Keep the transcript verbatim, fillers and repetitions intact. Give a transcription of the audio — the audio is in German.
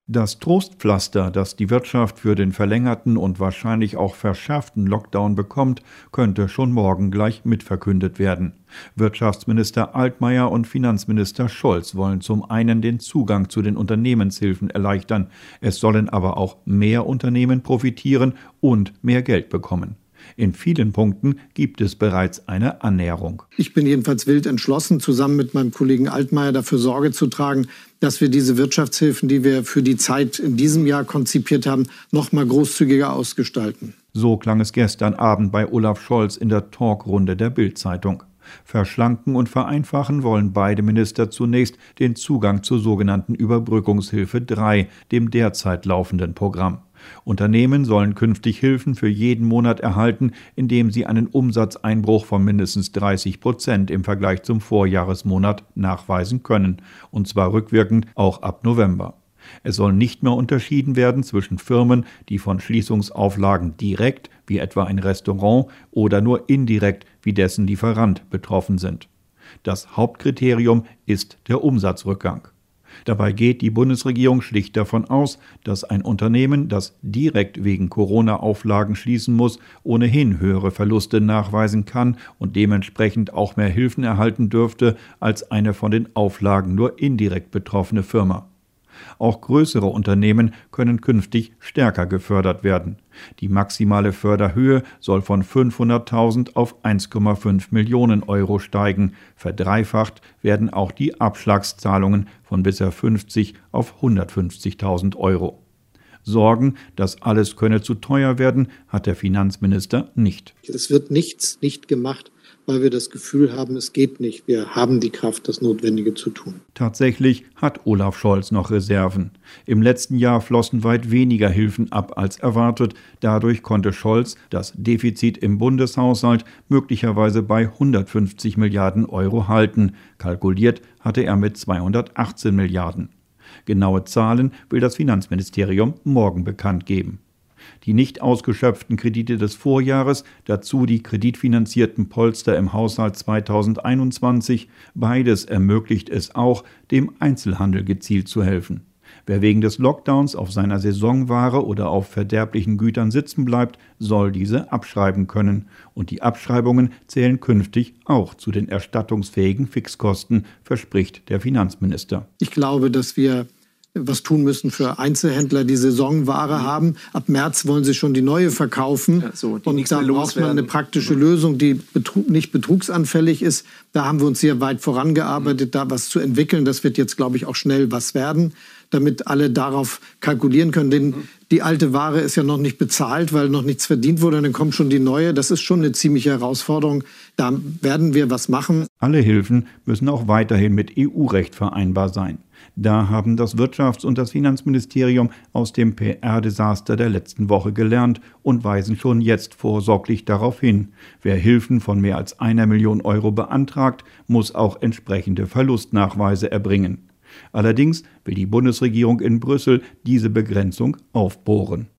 Das Trostpflaster, das die Wirtschaft für den verlängerten und wahrscheinlich auch verschärften Lockdown bekommt, könnte schon morgen gleich mitverkündet werden. Wirtschaftsminister Altmaier und Finanzminister Scholz wollen zum einen den Zugang zu den Unternehmenshilfen erleichtern. Es sollen aber auch mehr Unternehmen profitieren und mehr Geld bekommen. In vielen Punkten gibt es bereits eine Annäherung. Ich bin jedenfalls wild entschlossen, zusammen mit meinem Kollegen Altmaier dafür Sorge zu tragen, dass wir diese Wirtschaftshilfen, die wir für die Zeit in diesem Jahr konzipiert haben, noch mal großzügiger ausgestalten. So klang es gestern Abend bei Olaf Scholz in der Talkrunde der Bild-Zeitung. Verschlanken und vereinfachen wollen beide Minister zunächst den Zugang zur sogenannten Überbrückungshilfe drei, dem derzeit laufenden Programm. Unternehmen sollen künftig Hilfen für jeden Monat erhalten, indem sie einen Umsatzeinbruch von mindestens dreißig Prozent im Vergleich zum Vorjahresmonat nachweisen können, und zwar rückwirkend auch ab November. Es soll nicht mehr unterschieden werden zwischen Firmen, die von Schließungsauflagen direkt, wie etwa ein Restaurant, oder nur indirekt, wie dessen Lieferant, betroffen sind. Das Hauptkriterium ist der Umsatzrückgang. Dabei geht die Bundesregierung schlicht davon aus, dass ein Unternehmen, das direkt wegen Corona-Auflagen schließen muss, ohnehin höhere Verluste nachweisen kann und dementsprechend auch mehr Hilfen erhalten dürfte als eine von den Auflagen nur indirekt betroffene Firma. Auch größere Unternehmen können künftig stärker gefördert werden. Die maximale Förderhöhe soll von fünfhunderttausend auf eins Komma fünf Millionen Euro steigen. Verdreifacht werden auch die Abschlagszahlungen von bisher fünfzig auf hundertfünfzigtausend Euro. Sorgen, das alles könne zu teuer werden, hat der Finanzminister nicht. Es wird nichts nicht gemacht, weil wir das Gefühl haben, es geht nicht. Wir haben die Kraft, das Notwendige zu tun. Tatsächlich hat Olaf Scholz noch Reserven. Im letzten Jahr flossen weit weniger Hilfen ab als erwartet. Dadurch konnte Scholz das Defizit im Bundeshaushalt möglicherweise bei hundertfünfzig Milliarden Euro halten. Kalkuliert hatte er mit zweihundertachtzehn Milliarden. Genaue Zahlen will das Finanzministerium morgen bekannt geben. Die nicht ausgeschöpften Kredite des Vorjahres, dazu die kreditfinanzierten Polster im Haushalt zweitausendeinundzwanzig, beides ermöglicht es auch, dem Einzelhandel gezielt zu helfen. Wer wegen des Lockdowns auf seiner Saisonware oder auf verderblichen Gütern sitzen bleibt, soll diese abschreiben können. Und die Abschreibungen zählen künftig auch zu den erstattungsfähigen Fixkosten, verspricht der Finanzminister. Ich glaube, dass wir was tun müssen für Einzelhändler, die Saisonware haben. Ab März wollen sie schon die neue verkaufen. Ja, so, die und da braucht man eine praktische Lösung, die betrug, nicht betrugsanfällig ist. Da haben wir uns sehr weit vorangearbeitet, da was zu entwickeln. Das wird jetzt, glaube ich, auch schnell was werden, damit alle darauf kalkulieren können. Denn die alte Ware ist ja noch nicht bezahlt, weil noch nichts verdient wurde. Dann kommt schon die neue. Das ist schon eine ziemliche Herausforderung. Da werden wir was machen. Alle Hilfen müssen auch weiterhin mit E U-Recht vereinbar sein. Da haben das Wirtschafts- und das Finanzministerium aus dem P R-Desaster der letzten Woche gelernt und weisen schon jetzt vorsorglich darauf hin. Wer Hilfen von mehr als einer Million Euro beantragt, muss auch entsprechende Verlustnachweise erbringen. Allerdings will die Bundesregierung in Brüssel diese Begrenzung aufbohren.